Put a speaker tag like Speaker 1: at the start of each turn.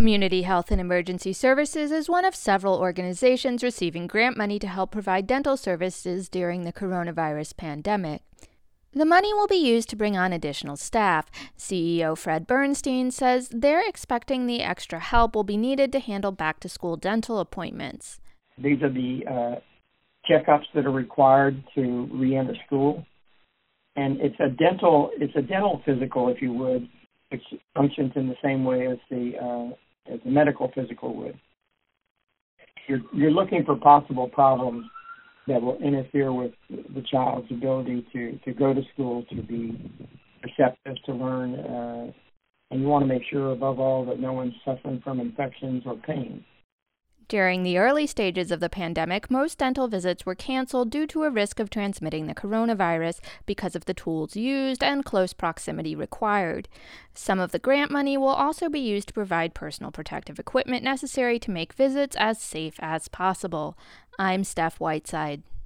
Speaker 1: Community Health and Emergency Services is one of several organizations receiving grant money to help provide dental services during the coronavirus pandemic. The money will be used to bring on additional staff. CEO Fred Bernstein says they're expecting the extra help will be needed to handle back-to-school dental appointments.
Speaker 2: These are the checkups that are required to re-enter school. And it's a dental physical, if you would, which functions in the same way as the medical physical would. You're looking for possible problems that will interfere with the child's ability to go to school, to be receptive, to learn, and you want to make sure, above all, that no one's suffering from infections or pain.
Speaker 1: During the early stages of the pandemic, most dental visits were canceled due to a risk of transmitting the coronavirus because of the tools used and close proximity required. Some of the grant money will also be used to provide personal protective equipment necessary to make visits as safe as possible. I'm Steph Whiteside.